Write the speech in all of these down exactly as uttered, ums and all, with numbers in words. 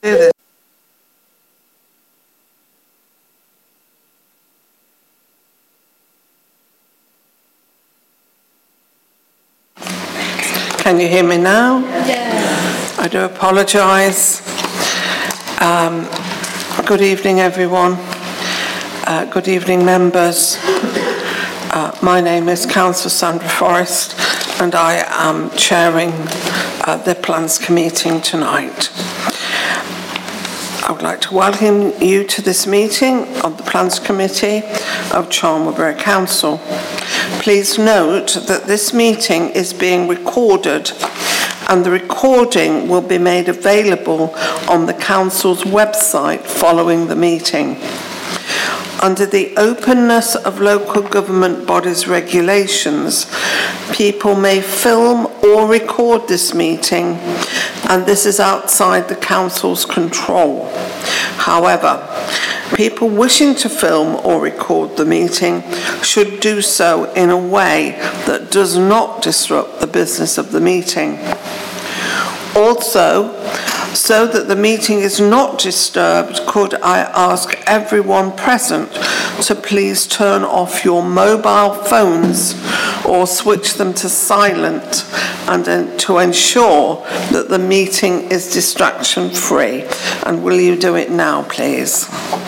do this. Can you hear me now? Yeah. I do apologise. Um, good evening, everyone. Uh, good evening, members. Uh, my name is Councillor Sandra Forrest, and I am chairing uh, the Plans Committee tonight. I would like to welcome you to this meeting of the Plans Committee of Charnwood Borough Council. Please note that this meeting is being recorded, and the recording will be made available on the Council's website following the meeting. Under the Openness of Local Government Bodies regulations, people may film or record this meeting, and this is outside the Council's control. However, people wishing to film or record the meeting should do so in a way that does not disrupt the business of the meeting. Also, so that the meeting is not disturbed, could I ask everyone present to please turn off your mobile phones or switch them to silent, and to ensure that the meeting is distraction free. And will you do it now, please?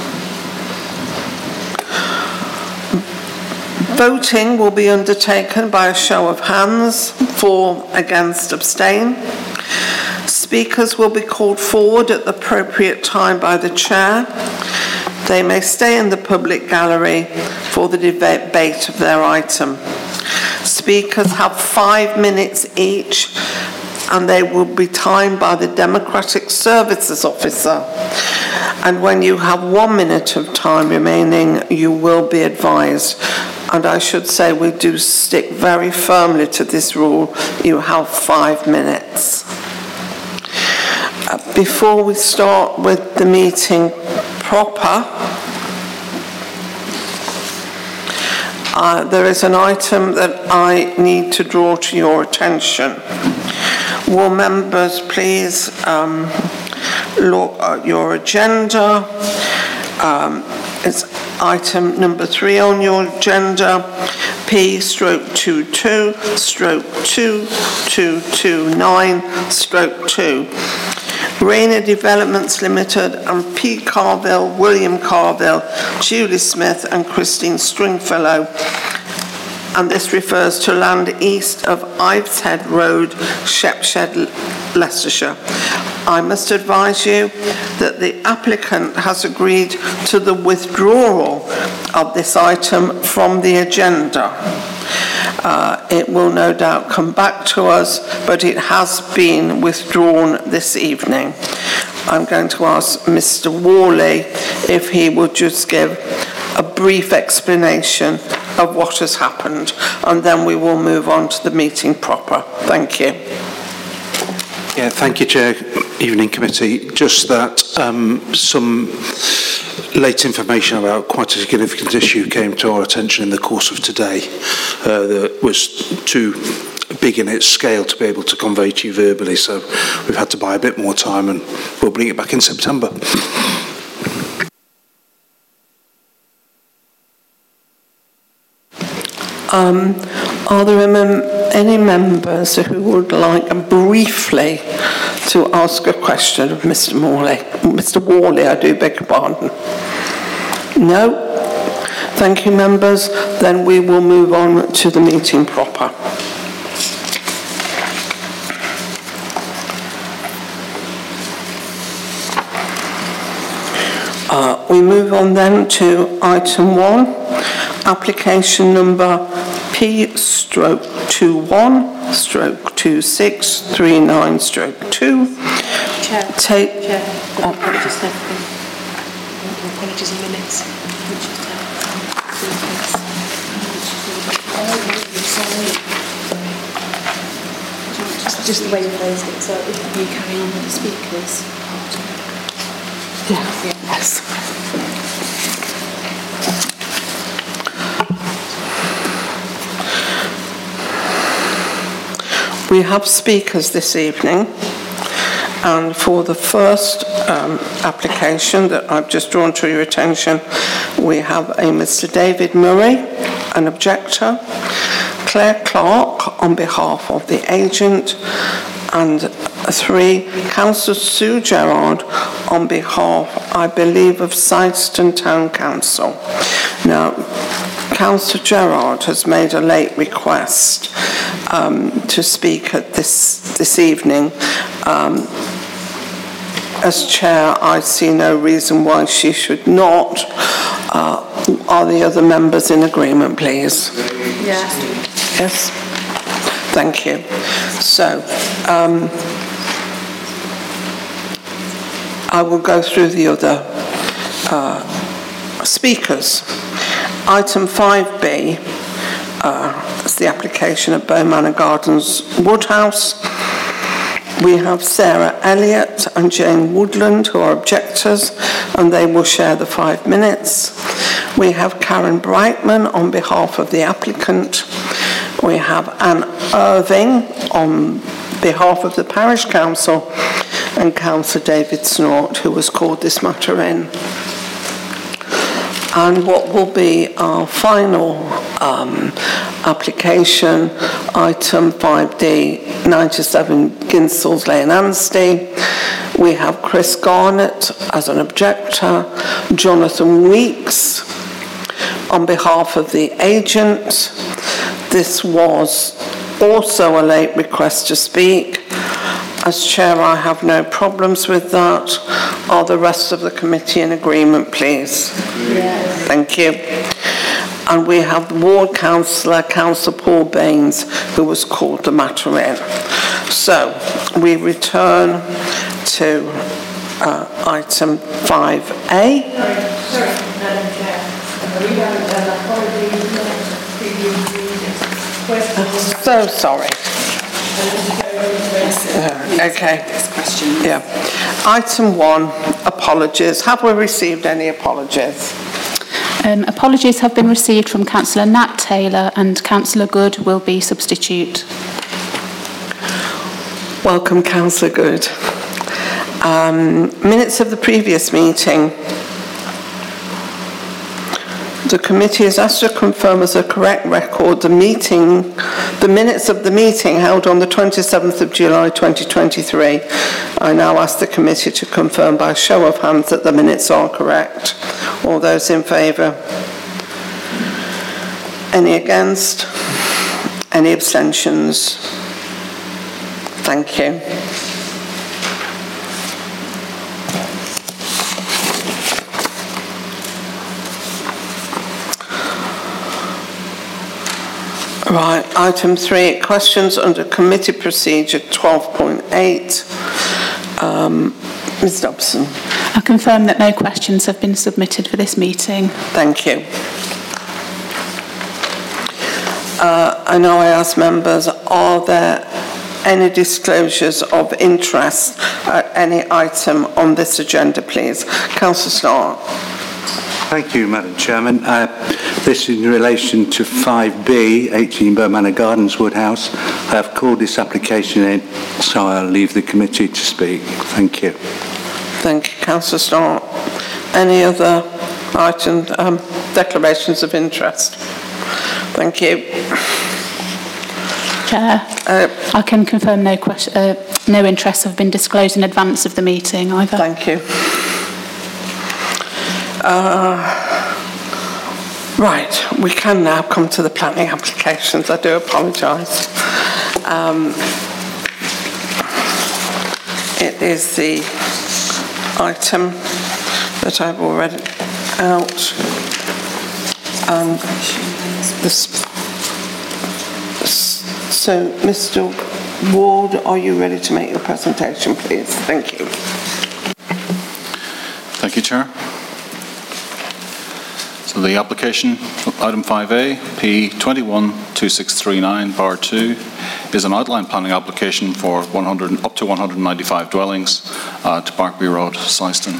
Voting will be undertaken by a show of hands, for, against, abstain. Speakers will be called forward at the appropriate time by the chair. They may stay in the public gallery for the debate of their item. Speakers have five minutes each, and they will be timed by the Democratic Services Officer. And when you have one minute of time remaining, you will be advised. And I should say we do stick very firmly to this rule. You have five minutes. Uh, before we start with the meeting proper, uh, there is an item that I need to draw to your attention. Will members please um, look at your agenda? Um, it's item number three on your agenda, P stroke two two stroke two two two nine stroke two. Rayner Developments Limited and P. Carville, William Carville, Julie Smith and Christine Stringfellow. And this refers to land east of Ives Head Road, Shepshed, Leicestershire. I must advise you that the applicant has agreed to the withdrawal of this item from the agenda. Uh, it will no doubt come back to us, but it has been withdrawn this evening. I'm going to ask Mister Worley if he would just give a brief explanation of what has happened, and then we will move on to the meeting proper. Thank you. Yeah, thank you, Chair. Evening Committee. Just that um, some late information about quite a significant issue came to our attention in the course of today uh, that was too big in its scale to be able to convey to you verbally, so we've had to buy a bit more time, and we'll bring it back in September. Um, are there mem any members who would like briefly to ask a question of Mister Morley? Mister Worley, I do beg your pardon. No? Thank you, members. Then we will move on to the meeting proper. Uh, we move on then to item one, application number P stroke two one stroke two six three nine stroke two. Chair, Take. Chair, oh. apologies, apologies in minutes. Just, just the way you phrased it, so if you carry on with the speakers. Yeah. Yes. We have speakers this evening. And for the first um, application that I've just drawn to your attention, we have a Mister David Murray, an objector, Claire Clark on behalf of the agent, and three, Councillor Sue Gerard on behalf, I believe, of Sideston Town Council. Now, Councillor Gerard has made a late request um, to speak at this, this evening. Um, as chair, I see no reason why she should not. Uh, are the other members in agreement, please? Yeah. Yes. Thank you. So, um, I will go through the other uh, speakers. Item five B uh, is the application of Bow Manor Gardens Woodhouse. We have Sarah Elliott and Jane Woodland, who are objectors, and they will share the five minutes. We have Karen Brightman on behalf of the applicant. We have Anne Irving on behalf of the Parish Council, and Councillor David Snort, who has called this matter in. And what will be our final um, application, item five D, ninety-seven Ginsells Lane, Anstey. We have Chris Garnett as an objector, Jonathan Weeks on behalf of the agent. This was also a late request to speak. As chair, I have no problems with that. Are the rest of the committee in agreement, please? Yes. Thank you. And we have the ward councillor, Councillor Paul Baines, who was called the matter in. So we return to uh, item five A. Sorry, Madam Chair. We have an apology for previous questions. So sorry. Uh, okay. Question. Yeah. Item one, apologies. Have we received any apologies? Um, apologies have been received from Councillor Nat Taylor, and Councillor Good will be substitute. Welcome, Councillor Good. Um, minutes of the previous meeting. The committee is asked to confirm as a correct record the meeting, the minutes of the meeting held on the twenty-seventh of July twenty twenty-three. I now ask the committee to confirm by show of hands that the minutes are correct. All those in favour? Any against? Any abstentions? Thank you. Right, item three, questions under committee procedure twelve point eight. Um, Miz Dobson. I confirm that no questions have been submitted for this meeting. Thank you. Uh, I know I asked members, are there any disclosures of interest at any item on this agenda, please? Councillor Snart. Thank you, Madam Chairman. Uh, this is in relation to five B, eighteen Bow Manor Gardens Woodhouse. I have called this application in, so I'll leave the committee to speak. Thank you. Thank you, Councillor Snart. Any other items, um, declarations of interest? Thank you. Chair, Uh, I can confirm no, question, uh, no interests have been disclosed in advance of the meeting either. Thank you. Uh, right, we can now come to the planning applications. I do apologise. Um, it is the item that I've already out. Um, this, so, Mister Ward, are you ready to make your presentation, please? Thank you. Thank you, Chair. So the application, item five A, P twenty-one two six three nine, bar two, is an outline planning application for one hundred, up to one hundred ninety-five dwellings uh, to Barkby Road, Syston.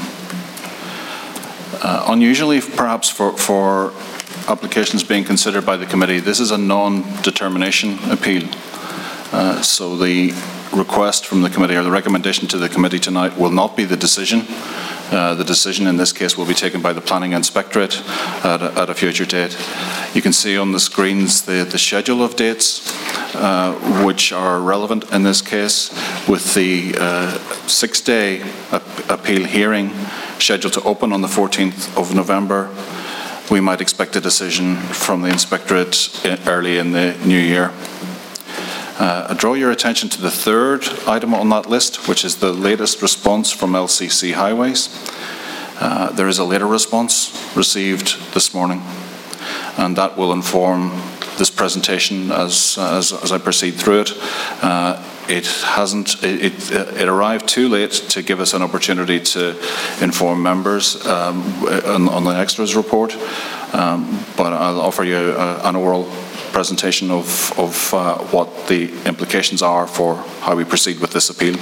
Uh, unusually, perhaps, for, for applications being considered by the committee, this is a non-determination appeal. Uh, so the request from the committee, or the recommendation to the committee tonight, will not be the decision. Uh, the decision in this case will be taken by the Planning Inspectorate at a, at a future date. You can see on the screens the, the schedule of dates uh, which are relevant in this case, with the uh, six-day ap appeal hearing scheduled to open on the fourteenth of November. We might expect a decision from the Inspectorate early in the new year. Uh, I draw your attention to the third item on that list, which is the latest response from L C C Highways. Uh, there is a later response received this morning, and that will inform this presentation as, as, as I proceed through it. Uh, it hasn't, it, it, it arrived too late to give us an opportunity to inform members um, on, on the extras report, um, but I'll offer you a, an oral presentation of, of uh, what the implications are for how we proceed with this appeal.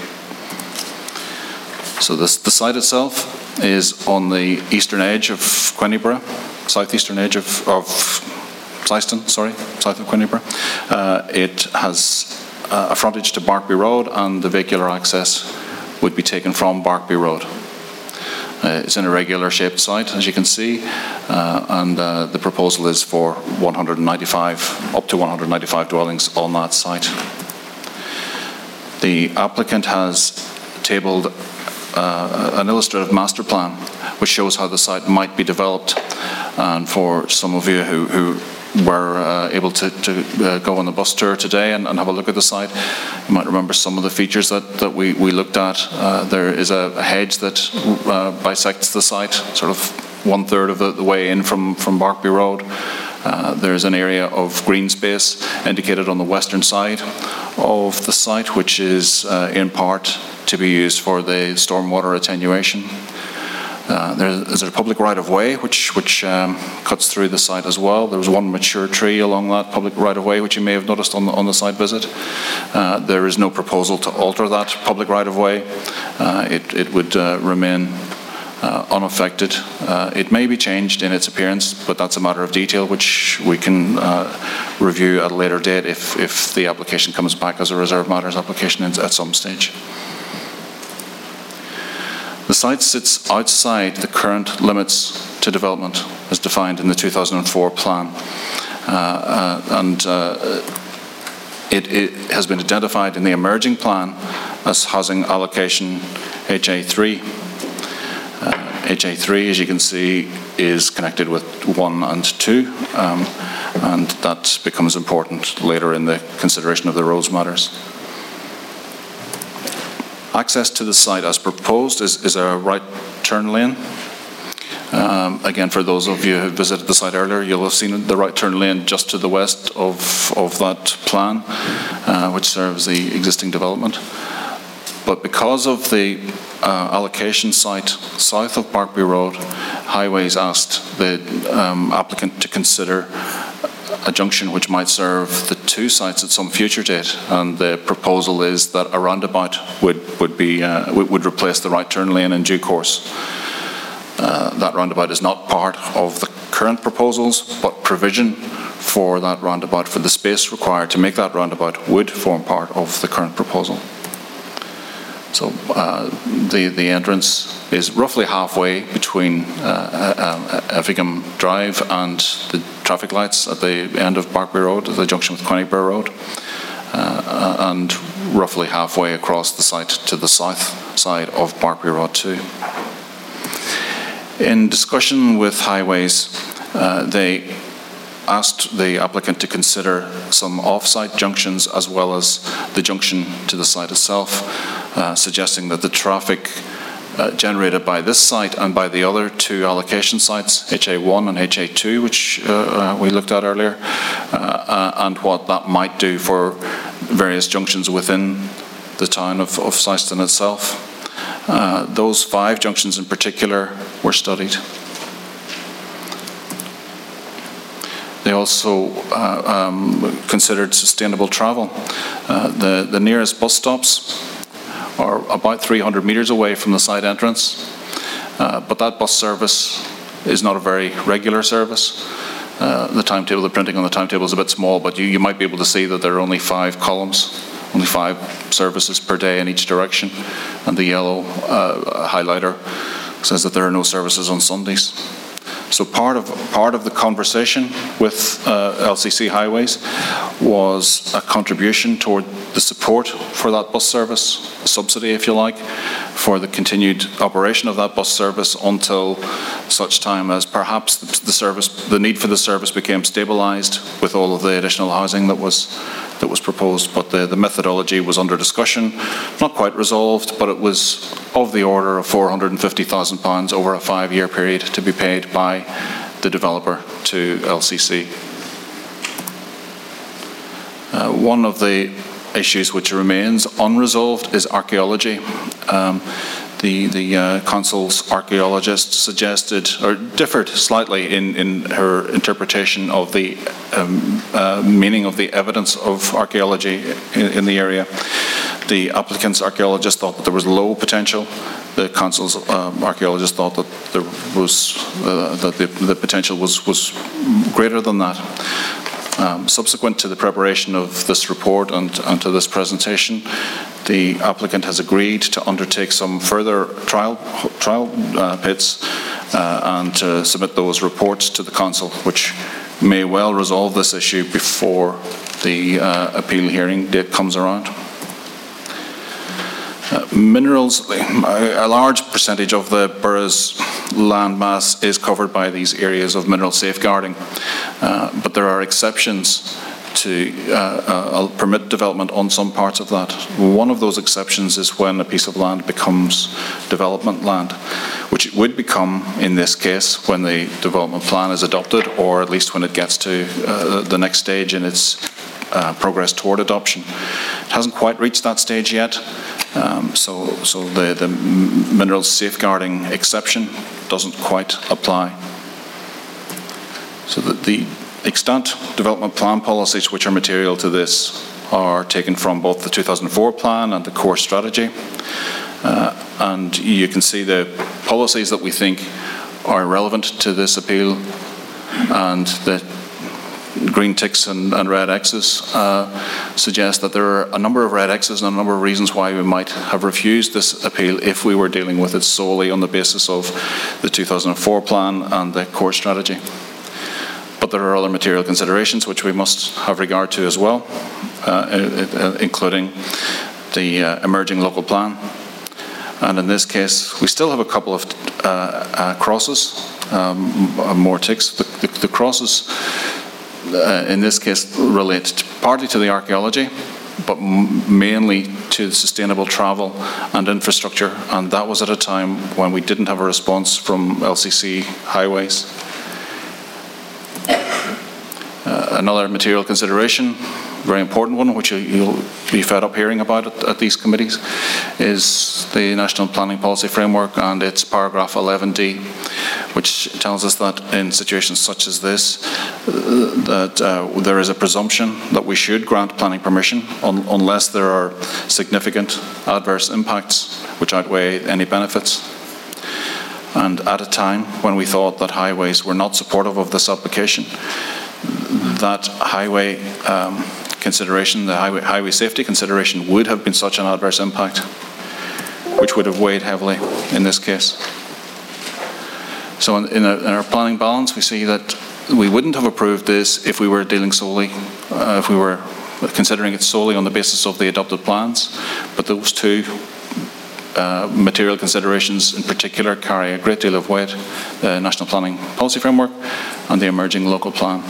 So this, the site itself is on the eastern edge of Quinnieborough, southeastern edge of, of Syston, sorry, south of Quinnieborough. Uh, it has uh, a frontage to Barkby Road, and the vehicular access would be taken from Barkby Road. Uh, it's an irregular shaped site, as you can see, uh, and uh, the proposal is for one hundred ninety-five, up to one hundred ninety-five dwellings on that site. The applicant has tabled uh, an illustrative master plan which shows how the site might be developed, and for some of you who, who were uh, able to, to uh, go on the bus tour today and, and have a look at the site, you might remember some of the features that, that we, we looked at. Uh, there is a, a hedge that uh, bisects the site, sort of one third of the, the way in from, from Barkby Road. Uh, there's an area of green space indicated on the western side of the site, which is uh, in part to be used for the stormwater attenuation. Uh, there's a public right-of-way which, which um, cuts through the site as well. There was one mature tree along that public right-of-way, which you may have noticed on the, on the site visit. Uh, there is no proposal to alter that public right-of-way. Uh, it, it would uh, remain uh, unaffected. Uh, it may be changed in its appearance, but that's a matter of detail which we can uh, review at a later date if, if the application comes back as a reserved matters application at some stage. The site sits outside the current limits to development as defined in the two thousand four plan, uh, uh, and uh, it, it has been identified in the emerging plan as housing allocation H A three. Uh, H A three, as you can see, is connected with one and two, um, and that becomes important later in the consideration of the roads matters. Access to the site as proposed is, is a right turn lane. Um, again, for those of you who visited the site earlier, you'll have seen the right turn lane just to the west of, of that plan, uh, which serves the existing development. But because of the uh, allocation site south of Barkby Road, Highways asked the um, applicant to consider a junction which might serve the two sites at some future date, and the proposal is that a roundabout would would be uh, would replace the right turn lane in due course. Uh, that roundabout is not part of the current proposals, but provision for that roundabout, for the space required to make that roundabout, would form part of the current proposal. So uh, the, the entrance is roughly halfway between uh, uh, Effingham Drive and the traffic lights at the end of Barkby Road, at the junction with Quinnieborough Road, uh, and roughly halfway across the site to the south side of Barkby Road too. In discussion with Highways, uh, they asked the applicant to consider some off-site junctions as well as the junction to the site itself, uh, suggesting that the traffic uh, generated by this site and by the other two allocation sites, H A one and H A two, which uh, uh, we looked at earlier, uh, uh, and what that might do for various junctions within the town of, of Syston itself. Uh, those five junctions in particular were studied. They also uh, um, considered sustainable travel. Uh, the, the nearest bus stops are about three hundred metres away from the site entrance, uh, but that bus service is not a very regular service. Uh, the timetable, the printing on the timetable is a bit small, but you, you might be able to see that there are only five columns only five services per day in each direction, and the yellow uh, highlighter says that there are no services on Sundays. So part of part of the conversation with uh, L C C Highways was a contribution toward the support for that bus service, a subsidy, if you like, for the continued operation of that bus service until such time as perhaps the, the service, the need for the service became stabilised with all of the additional housing that was that was proposed. But the, the methodology was under discussion, not quite resolved, but it was of the order of four hundred and fifty thousand pounds over a five-year period to be paid by the developer to L C C. Uh, one of the issues which remains unresolved is archaeology. Um, the the uh, Council's archaeologist suggested, or differed slightly in, in her interpretation of the um, uh, meaning of the evidence of archaeology in, in the area. The applicant's archaeologist thought that there was low potential. The Council's um, archaeologist thought that there was uh, that the, the potential was was greater than that. Um, subsequent to the preparation of this report and, and to this presentation, the applicant has agreed to undertake some further trial trial uh, pits uh, and to submit those reports to the Council, which may well resolve this issue before the uh, appeal hearing date comes around. Uh, minerals, a large percentage of the borough's land mass is covered by these areas of mineral safeguarding, uh, but there are exceptions to uh, uh, permit development on some parts of that. One of those exceptions is when a piece of land becomes development land, which it would become in this case when the development plan is adopted, or at least when it gets to uh, the next stage in its uh, progress toward adoption. It hasn't quite reached that stage yet. Um, so so the, the minerals safeguarding exception doesn't quite apply. So that the extant development plan policies which are material to this are taken from both the two thousand four plan and the core strategy. Uh, and you can see the policies that we think are relevant to this appeal, and the green ticks and, and red X's uh, suggest that there are a number of red X's and a number of reasons why we might have refused this appeal if we were dealing with it solely on the basis of the two thousand four plan and the core strategy. But there are other material considerations which we must have regard to as well, uh, including the uh, emerging local plan. And in this case, we still have a couple of uh, uh, crosses, um, more ticks. The, the, the crosses Uh, in this case relate to, partly to the archaeology, but m mainly to sustainable travel and infrastructure, and that was at a time when we didn't have a response from L C C Highways. Uh, another material consideration, very important one, which you, you'll be fed up hearing about at, at these committees, is the National Planning Policy Framework and its paragraph eleven D, which tells us that in situations such as this, uh, that uh, there is a presumption that we should grant planning permission un unless there are significant adverse impacts which outweigh any benefits. And at a time when we thought that Highways were not supportive of this application, that highway um, consideration, the highway, highway safety consideration, would have been such an adverse impact, which would have weighed heavily in this case. So in, in, a, in our planning balance, we see that we wouldn't have approved this if we were dealing solely, uh, if we were considering it solely on the basis of the adopted plans. But those two uh, material considerations in particular carry a great deal of weight: the National Planning Policy Framework and the emerging local plan.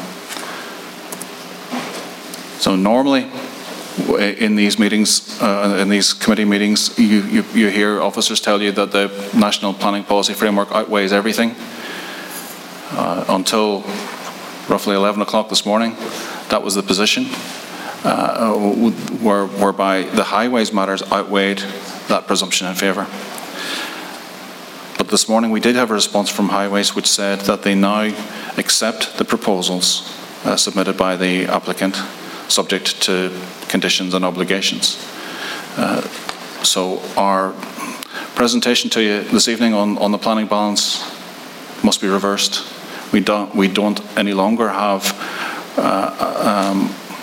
So normally, in these meetings, uh, in these committee meetings, you, you, you hear officers tell you that the National Planning Policy Framework outweighs everything. Uh, until roughly eleven o'clock this morning, that was the position, uh, where, whereby the highways matters outweighed that presumption in favour. But this morning we did have a response from Highways which said that they now accept the proposals uh, submitted by the applicant, subject to conditions and obligations. Uh, so our presentation to you this evening on, on the planning balance must be reversed. We don't, we don't any longer have uh, um,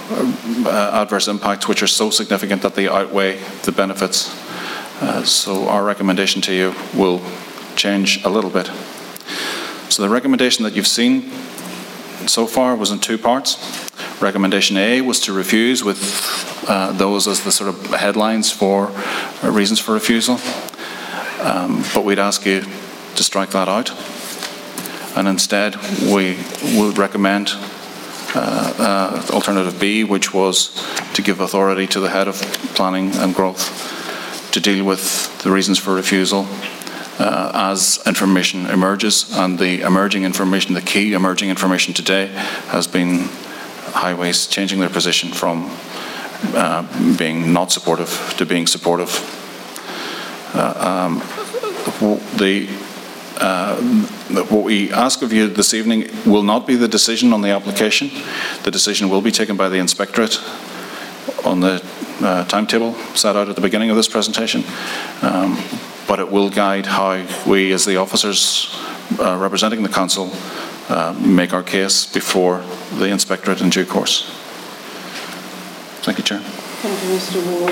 uh, adverse impacts which are so significant that they outweigh the benefits. Uh, so our recommendation to you will change a little bit. So the recommendation that you've seen so far was in two parts. Recommendation A was to refuse, with uh, those as the sort of headlines for uh, reasons for refusal. Um, but we'd ask you to strike that out. And instead, we would recommend uh, uh, alternative B, which was to give authority to the head of planning and growth to deal with the reasons for refusal uh, as information emerges. And the emerging information, the key emerging information today, has been Highways changing their position from uh, being not supportive to being supportive. Uh, um, the Uh, what we ask of you this evening will not be the decision on the application. The decision will be taken by the Inspectorate on the uh, timetable set out at the beginning of this presentation, um, but it will guide how we, as the officers uh, representing the Council, uh, make our case before the Inspectorate in due course. Thank you, Chair. Thank you, Mister Ward.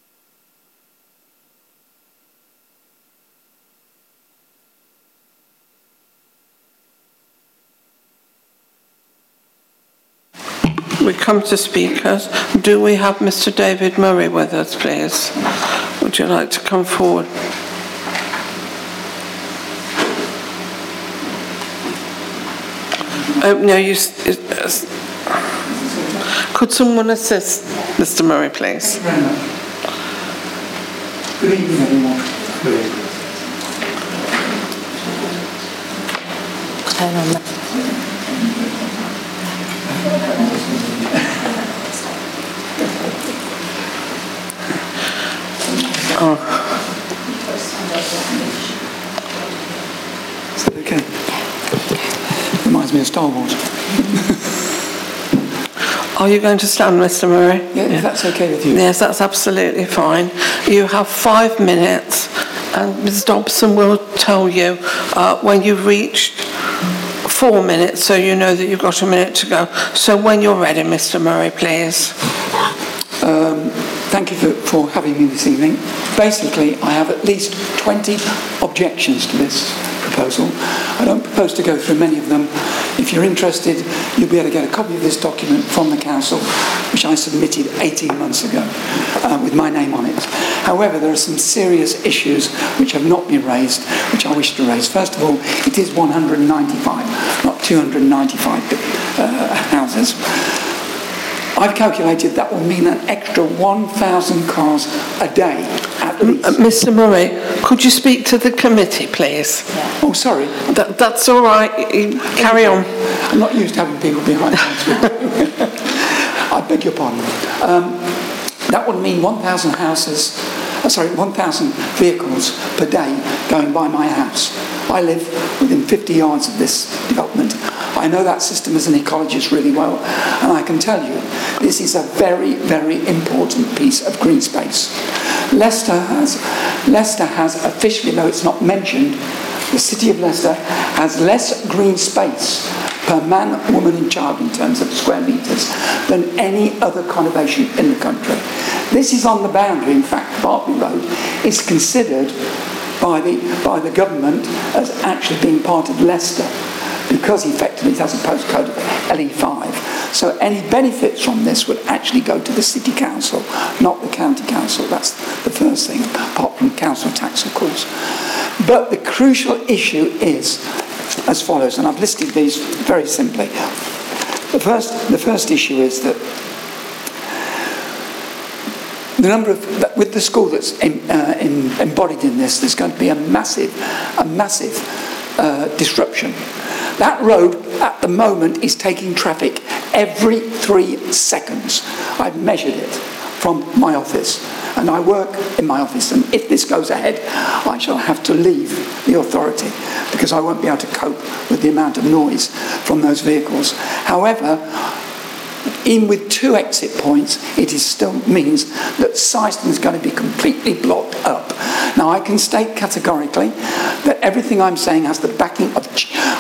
We come to speakers. Do we have Mister David Murray with us, please? Would you like to come forward? Oh, no, you... Uh, could someone assist Mister Murray, please? Good evening, everyone. Good evening. Turn on that. Oh. Is that okay? Reminds me of Star Wars. Are you going to stand, Mister Murray? Yeah, if that's okay with you. Yes, that's absolutely fine. You have five minutes, and Miz Dobson will tell you uh, when you've reached four minutes, so you know that you've got a minute to go. So when you're ready, Mister Murray, please. Um, thank you for, for having me this evening. Basically, I have at least twenty objections to this proposal. I don't propose to go through many of them. If you're interested, you'll be able to get a copy of this document from the Council, which I submitted eighteen months ago uh, with my name on it. However, there are some serious issues which have not been raised, which I wish to raise. First of all, it is one hundred ninety-five, not two hundred ninety-five uh, houses. I've calculated that will mean an extra one thousand cars a day at least. Uh, Mister Murray, could you speak to the committee, please? Yeah. Oh, sorry. That, that's all right. Carry on. I'm not used to having people behind me. I beg your pardon. Um, that would mean one thousand houses, uh, sorry, one thousand vehicles per day going by my house. I live within fifty yards of this development. I know that system as an ecologist really well, and I can tell you this is a very, very important piece of green space. Leicester has, Leicester has officially, though it's not mentioned, the City of Leicester has less green space per man, woman and child in terms of square metres than any other conurbation in the country. This is on the boundary. In fact, Bartley Road is considered by the, by the government as actually being part of Leicester, because effectively it has a postcode of L E five. So any benefits from this would actually go to the City Council, not the County Council. That's the first thing, apart from council tax, of course. But the crucial issue is as follows, and I've listed these very simply. The first, the first issue is that the number of, with the school that's in, uh, in, embodied in this, there's going to be a massive, a massive uh, disruption. That road at the moment is taking traffic every three seconds. I've measured it from my office, and I work in my office, and if this goes ahead, I shall have to leave the authority because I won't be able to cope with the amount of noise from those vehicles. However, in with two exit points, it is still means that Syston is going to be completely blocked up. Now, I can state categorically that everything I'm saying has the backing of, of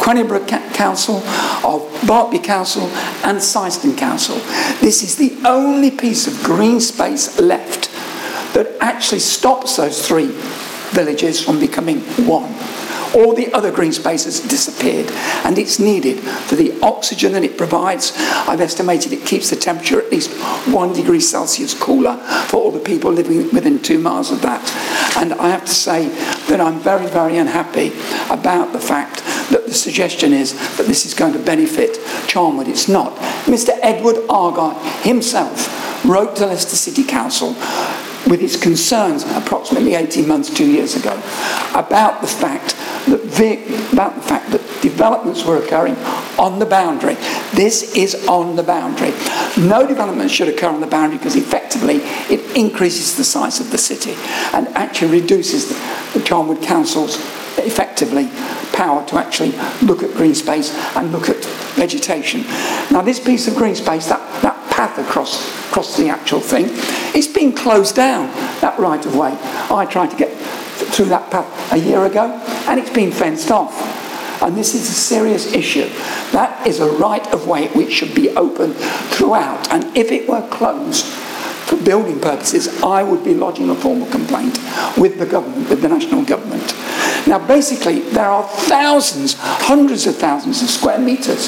Cranbrook Council, of Barkby Council and Syston Council. This is the only piece of green space left that actually stops those three villages from becoming one. All the other green spaces disappeared, and it's needed for the oxygen that it provides. I've estimated it keeps the temperature at least one degree Celsius cooler for all the people living within two miles of that. And I have to say that I'm very, very unhappy about the fact that the suggestion is that this is going to benefit Charnwood. It's not. Mister Edward Argyle himself wrote to Leicester City Council with his concerns approximately eighteen months, two years ago, about the fact that about the fact that developments were occurring on the boundary. This is on the boundary. No development should occur on the boundary because effectively it increases the size of the city and actually reduces the, the Charnwood Council's effectively power to actually look at green space and look at vegetation. Now this piece of green space, that, that path across, across the actual thing, it's been closed down, that right of way. I tried to get through that path a year ago and it's been fenced off. And this is a serious issue. That is a right of way which should be open throughout. And if it were closed for building purposes, I would be lodging a formal complaint with the government, with the national government. Now basically there are thousands, hundreds of thousands of square metres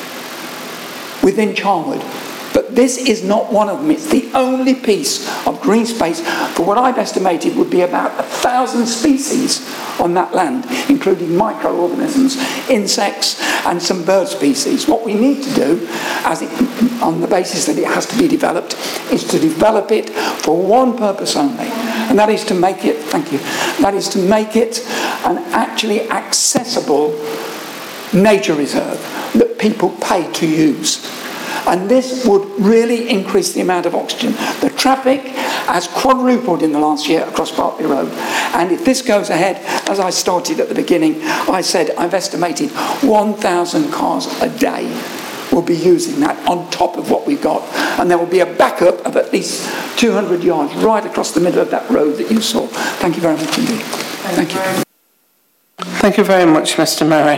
within Charnwood. But this is not one of them. It's the only piece of green space for what I've estimated would be about a thousand species on that land, including microorganisms, insects, and some bird species. What we need to do, as it, on the basis that it has to be developed, is to develop it for one purpose only, and that is to make it, thank you, that is to make it an actually accessible nature reserve that people pay to use. And this would really increase the amount of oxygen. The traffic has quadrupled in the last year across Barkby Road. And if this goes ahead, as I started at the beginning, I said I've estimated one thousand cars a day will be using that on top of what we've got. And there will be a backup of at least two hundred yards right across the middle of that road that you saw. Thank you very much indeed. Thank you. Thank you very much, Mister Murray.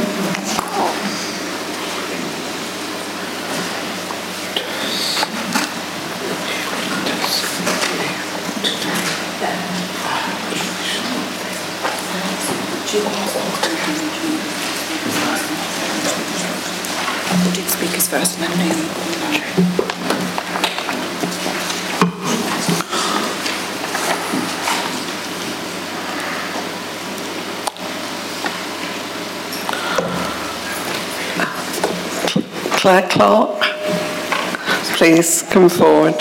We'll do the speakers first and then Naomi. Claire Clark, please come forward.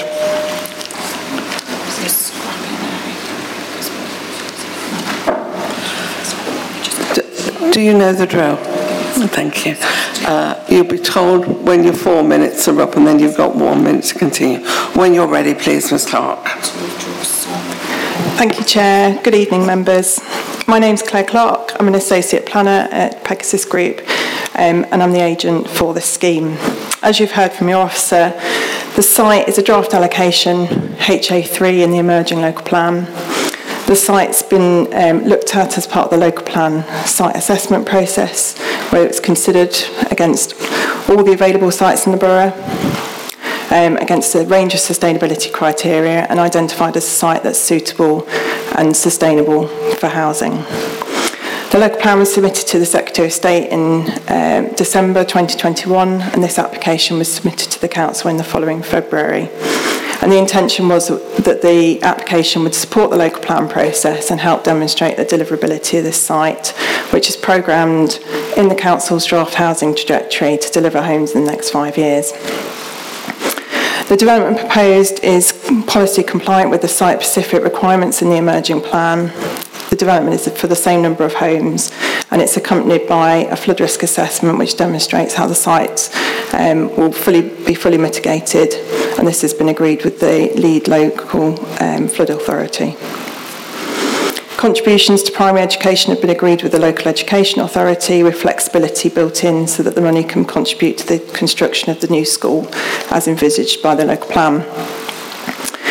Do, do you know the drill? Thank you. Uh, you'll be told when your four minutes are up and then you've got one minute to continue. When you're ready, please, Miz Clark. Thank you, Chair. Good evening, members. My name's Claire Clark. I'm an Associate Planner at Pegasus Group um, and I'm the agent for this scheme. As you've heard from your officer, the site is a draft allocation, H A three in the emerging local plan. The site's been um, looked at as part of the local plan site assessment process, where it's considered against all the available sites in the borough, um, against a range of sustainability criteria, and identified as a site that's suitable and sustainable for housing. The local plan was submitted to the Secretary of State in um, December twenty twenty-one, and this application was submitted to the Council in the following February. And the intention was that the application would support the local plan process and help demonstrate the deliverability of this site, which is programmed in the Council's draft housing trajectory to deliver homes in the next five years. The development proposed is policy compliant with the site-specific requirements in the emerging plan. The development is for the same number of homes, and it's accompanied by a flood risk assessment which demonstrates how the site um, will fully be fully mitigated, and this has been agreed with the lead local um, flood authority. Contributions to primary education have been agreed with the local education authority with flexibility built in so that the money can contribute to the construction of the new school as envisaged by the local plan.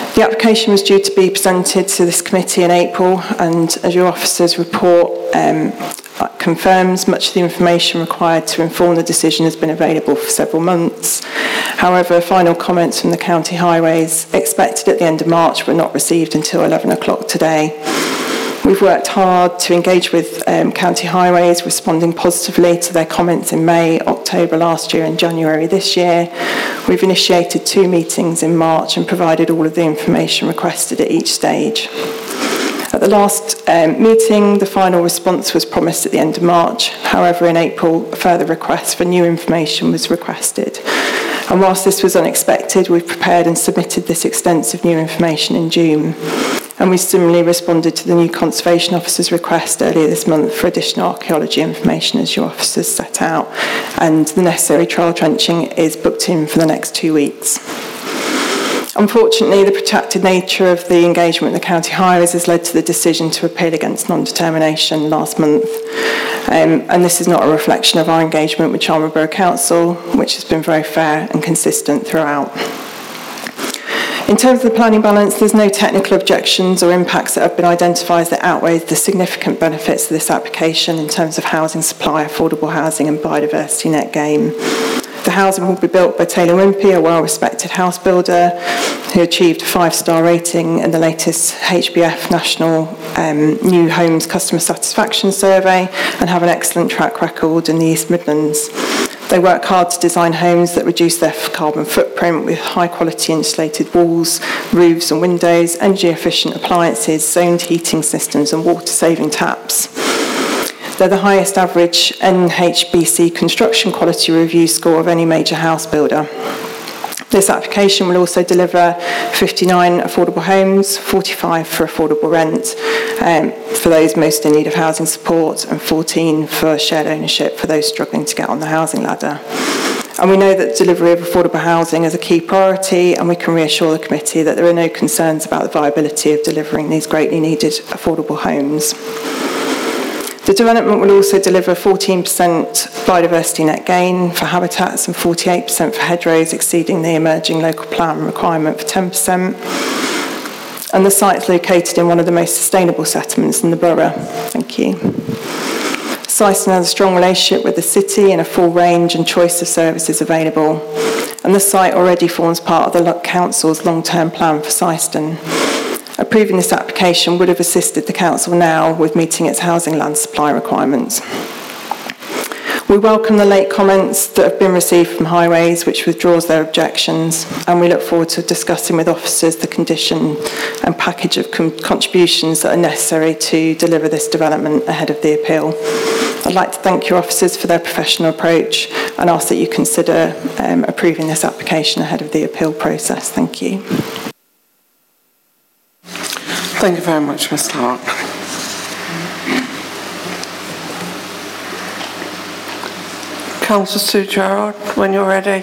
The application was due to be presented to this committee in April, and as your officer's report um, confirms, much of the information required to inform the decision has been available for several months. However, final comments from the County Highways expected at the end of March were not received until eleven o'clock today. We've worked hard to engage with um, County Highways, responding positively to their comments in May, October last year and January this year. We've initiated two meetings in March and provided all of the information requested at each stage. At the last um, meeting, the final response was promised at the end of March. However, in April, a further request for new information was requested. And whilst this was unexpected, we've prepared and submitted this extensive new information in June. And we similarly responded to the new Conservation Officer's request earlier this month for additional archaeology information as your officers set out. And the necessary trial trenching is booked in for the next two weeks. Unfortunately, the protracted nature of the engagement with the County Highways has led to the decision to appeal against non-determination last month. Um, and this is not a reflection of our engagement with Charnwood Borough Council, which has been very fair and consistent throughout. In terms of the planning balance, there's no technical objections or impacts that have been identified that outweigh the significant benefits of this application in terms of housing supply, affordable housing and biodiversity net gain. The housing will be built by Taylor Wimpey, a well-respected house builder who achieved a five-star rating in the latest H B F National um, New Homes Customer Satisfaction Survey and have an excellent track record in the East Midlands. They work hard to design homes that reduce their carbon footprint with high-quality insulated walls, roofs and windows, energy-efficient appliances, zoned heating systems and water-saving taps. They're the highest average N H B C construction quality review score of any major house builder. This application will also deliver fifty-nine affordable homes, forty-five for affordable rent um, for those most in need of housing support, and fourteen for shared ownership for those struggling to get on the housing ladder. And we know that delivery of affordable housing is a key priority, and we can reassure the committee that there are no concerns about the viability of delivering these greatly needed affordable homes. The development will also deliver fourteen percent biodiversity net gain for habitats and forty-eight percent for hedgerows, exceeding the emerging local plan requirement for ten percent. And the site is located in one of the most sustainable settlements in the borough. Thank you. Syston has a strong relationship with the city and a full range and choice of services available. And the site already forms part of the council's long-term plan for Syston. Approving this application would have assisted the council now with meeting its housing land supply requirements. We welcome the late comments that have been received from Highways, which withdraws their objections, and we look forward to discussing with officers the condition and package of com- contributions that are necessary to deliver this development ahead of the appeal. I'd like to thank your officers for their professional approach and ask that you consider um, approving this application ahead of the appeal process. Thank you. Thank you very much, Miz Clark. Councillor Sue Gerard, when you're ready.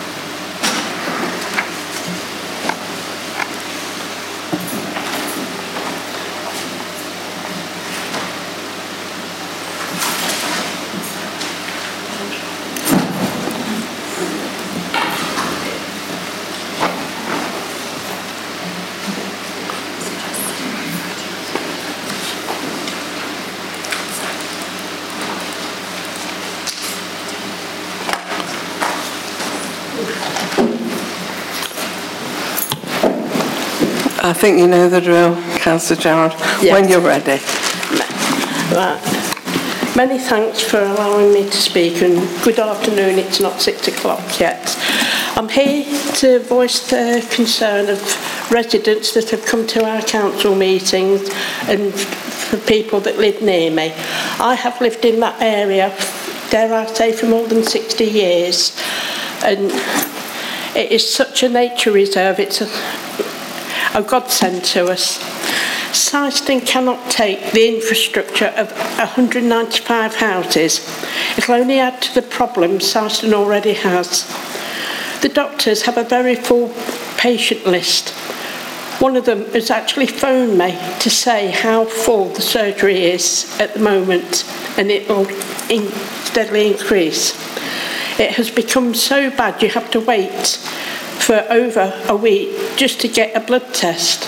I think you know the drill, Councillor Gerard. Yes. When you're ready. Right. Many thanks for allowing me to speak, and good afternoon. It's not six o'clock yet. I'm here to voice the concern of residents that have come to our council meetings and for people that live near me. I have lived in that area, dare I say, for more than sixty years, and it is such a nature reserve. It's a a godsend to us. Syston cannot take the infrastructure of one hundred ninety-five houses. It'll only add to the problems Syston already has. The doctors have a very full patient list. One of them has actually phoned me to say how full the surgery is at the moment, and it will in- steadily increase. It has become so bad you have to wait for over a week just to get a blood test.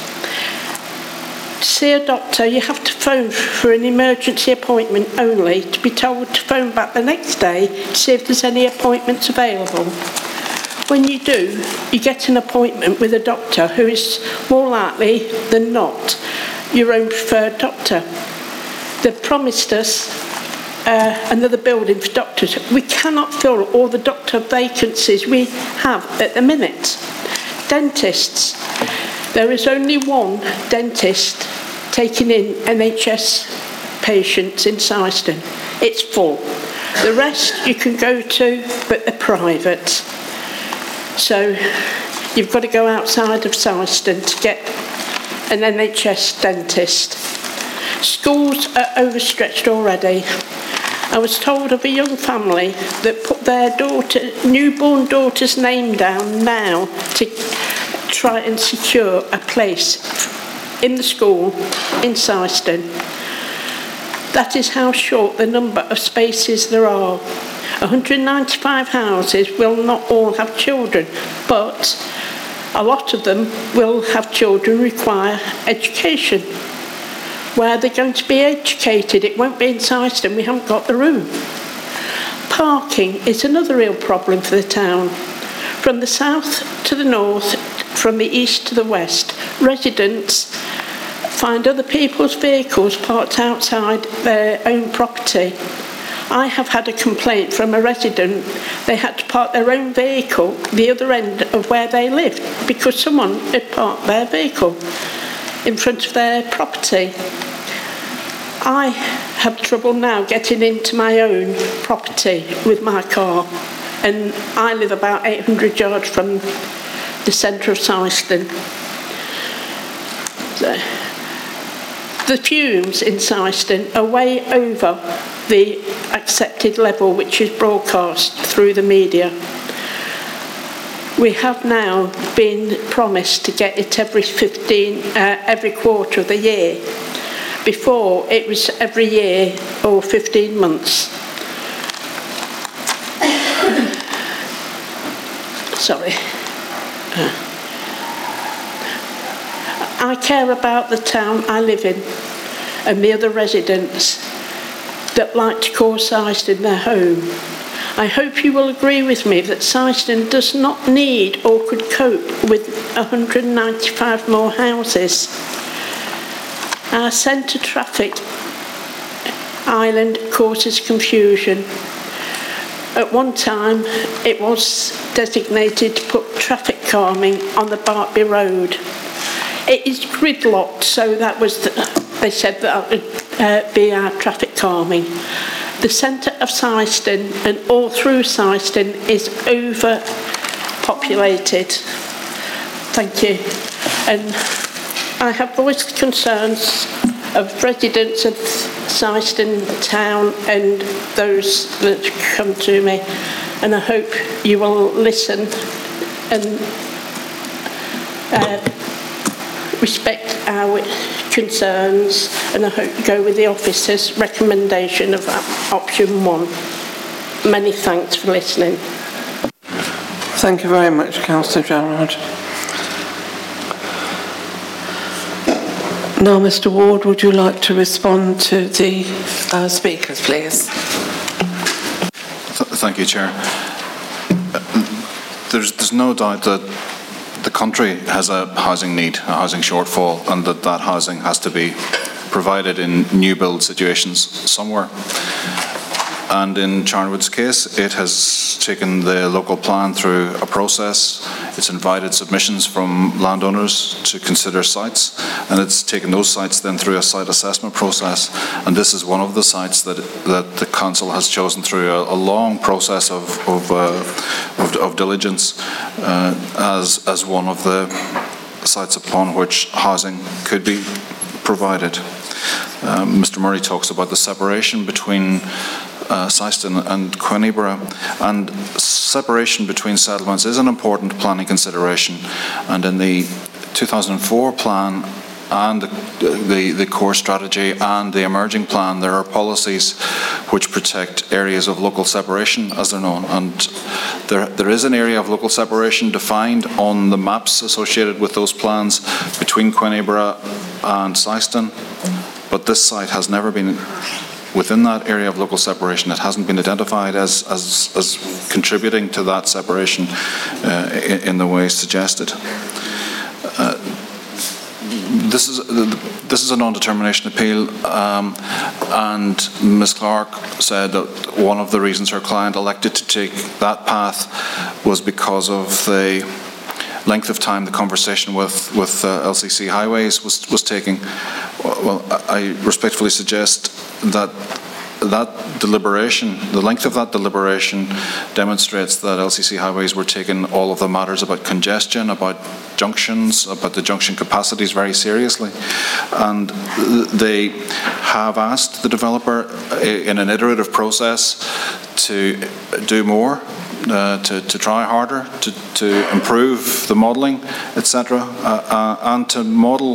To see a doctor, you have to phone for an emergency appointment only, to be told to phone back the next day to see if there's any appointments available. When you do, you get an appointment with a doctor who is more likely than not your own preferred doctor. They've promised us uh, another building for doctors. We cannot fill all the doctor vacancies we have at the minute. Dentists. There is only one dentist taking in N H S patients in Syston. It's full. The rest you can go to, but they're private. So you've got to go outside of Syston to get an N H S dentist. Schools are overstretched already. I was told of a young family that put their daughter, newborn daughter's name down now to try and secure a place in the school in Syston. That is how short the number of spaces there are. one hundred ninety-five houses will not all have children, but a lot of them will have children require education. Where they're going to be educated, it won't be in Syston, we haven't got the room. Parking is another real problem for the town. From the south to the north, from the east to the west, residents find other people's vehicles parked outside their own property. I have had a complaint from a resident. They had to park their own vehicle the other end of where they lived because someone had parked their vehicle in front of their property. I have trouble now getting into my own property with my car, and I live about eight hundred yards from the centre of Syston. So, the fumes in Syston are way over the accepted level which is broadcast through the media. We have now been promised to get it every fifteen, uh, every quarter of the year. Before it was every year or fifteen months. Sorry. Uh. I care about the town I live in and the other residents that like to call Syston their home. I hope you will agree with me that Syston does not need or could cope with one hundred ninety-five more houses. Our centre traffic island causes confusion. At one time, it was designated to put traffic calming on the Barkby Road. It is gridlocked, so that was, the, they said that would uh, be our traffic calming. The centre of Syston and all through Syston is overpopulated. Thank you. And I have voiced concerns of residents of Syston town and those that come to me, and I hope you will listen and uh, respect our concerns, and I hope you go with the officer's recommendation of option one. Many thanks for listening. Thank you very much, Councillor Gerard. Now, Mr Ward, would you like to respond to the uh, speakers, please? Th thank you, Chair. There's, there's no doubt that the country has a housing need, a housing shortfall, and that that housing has to be provided in new build situations somewhere. And in Charnwood's case, it has taken the local plan through a process. It's invited submissions from landowners to consider sites, and it's taken those sites then through a site assessment process. And this is one of the sites that that the council has chosen through a, a long process of of, uh, of, of diligence uh, as as one of the sites upon which housing could be provided. Um, Mister Murray talks about the separation between Uh, Syston and Quinnieborough, and separation between settlements is an important planning consideration, and in the two thousand four plan and the, the, the core strategy and the emerging plan, there are policies which protect areas of local separation, as they're known, and There, there is an area of local separation defined on the maps associated with those plans between Quinebra and Syston, but this site has never been within that area of local separation. It hasn't been identified as, as, as contributing to that separation uh, in, in the way suggested. Uh, This is this is a non-determination appeal, um, and Miz Clark said that one of the reasons her client elected to take that path was because of the length of time the conversation with with uh, L C C Highways was was taking. Well, I respectfully suggest that that deliberation, the length of that deliberation, demonstrates that L C C Highways were taking all of the matters about congestion, about junctions, about the junction capacities very seriously. And they have asked the developer in an iterative process to do more, uh, to, to try harder, to, to improve the modelling, et cetera, uh, uh, and to model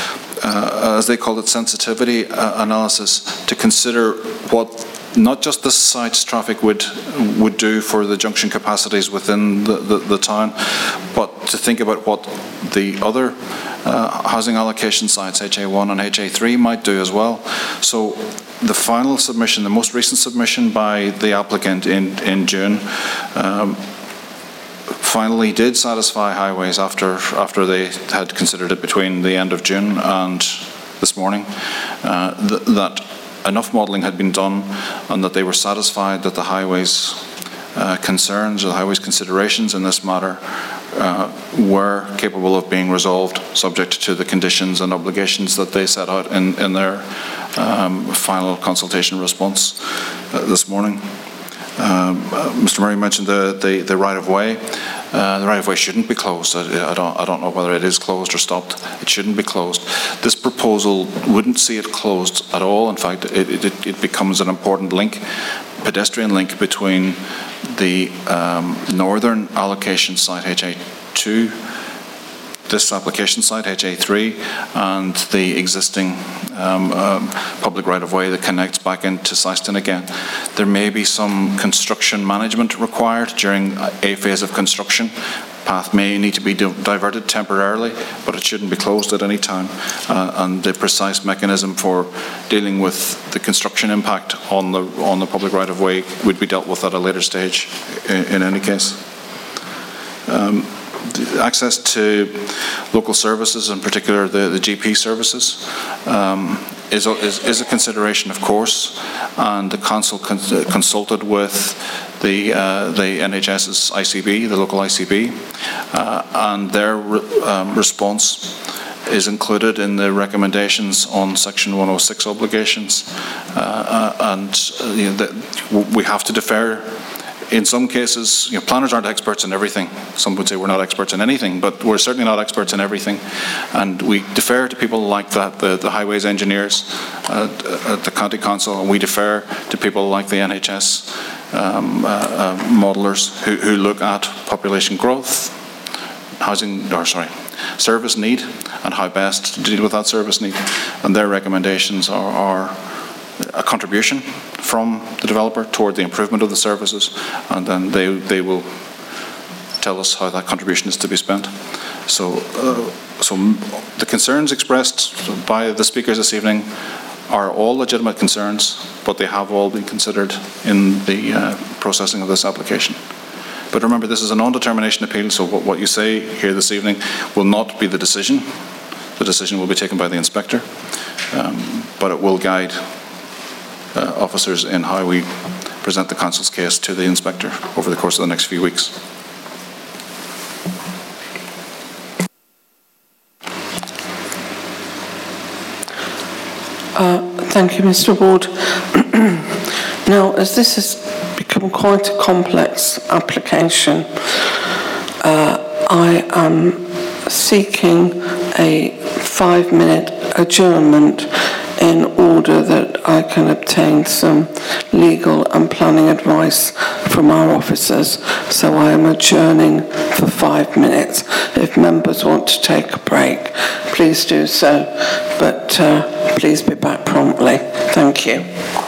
Uh, as they call it, sensitivity uh, analysis, to consider what not just the site's traffic would would do for the junction capacities within the, the, the town, but to think about what the other uh, housing allocation sites, H A one and H A three, might do as well. So the final submission, the most recent submission by the applicant in, in June, um, finally did satisfy Highways after after they had considered it between the end of June and this morning, uh, th that enough modelling had been done and that they were satisfied that the Highways uh, concerns or the Highways considerations in this matter uh, were capable of being resolved subject to the conditions and obligations that they set out in, in their um, final consultation response uh, this morning. Um, uh, Mister Murray mentioned the, the, the right-of-way. Uh, the right-of-way shouldn't be closed. I, I, don't, I don't know whether it is closed or stopped. It shouldn't be closed. This proposal wouldn't see it closed at all. In fact, it, it, it becomes an important link, pedestrian link between the um, northern allocation site, H A two, this application site, H A three, and the existing um, um, public right-of-way that connects back into Syston again. There may be some construction management required during a phase of construction. Path may need to be di diverted temporarily, but it shouldn't be closed at any time. Uh, and the precise mechanism for dealing with the construction impact on the on the public right-of-way would be dealt with at a later stage in, in any case. Um, Access to local services, in particular the, the G P services, um, is, is, is a consideration, of course, and the council con consulted with the, uh, the N H S's I C B, the local I C B, uh, and their re um, response is included in the recommendations on Section one oh six obligations, uh, uh, and uh, you know, that we have to defer. In some cases, you know, planners aren't experts in everything. Some would say we're not experts in anything, but we're certainly not experts in everything. And we defer to people like that, the, the highways engineers uh, at the county council, and we defer to people like the N H S um, uh, uh, modelers who, who look at population growth, housing, or sorry, service need, and how best to deal with that service need. And their recommendations are, are a contribution from the developer toward the improvement of the services, and then they they will tell us how that contribution is to be spent. So, uh, so the concerns expressed by the speakers this evening are all legitimate concerns, but they have all been considered in the uh, processing of this application. But remember, this is a non-determination appeal, so what, what you say here this evening will not be the decision. The decision will be taken by the inspector, um, but it will guide Uh, officers in how we present the council's case to the inspector over the course of the next few weeks. Uh, thank you, Mister Ward. Now, as this has become quite a complex application, uh, I am seeking a five-minute adjournment in order that I can obtain some legal and planning advice from our officers. So I am adjourning for five minutes. If members want to take a break, please do so, but uh, please be back promptly. Thank you.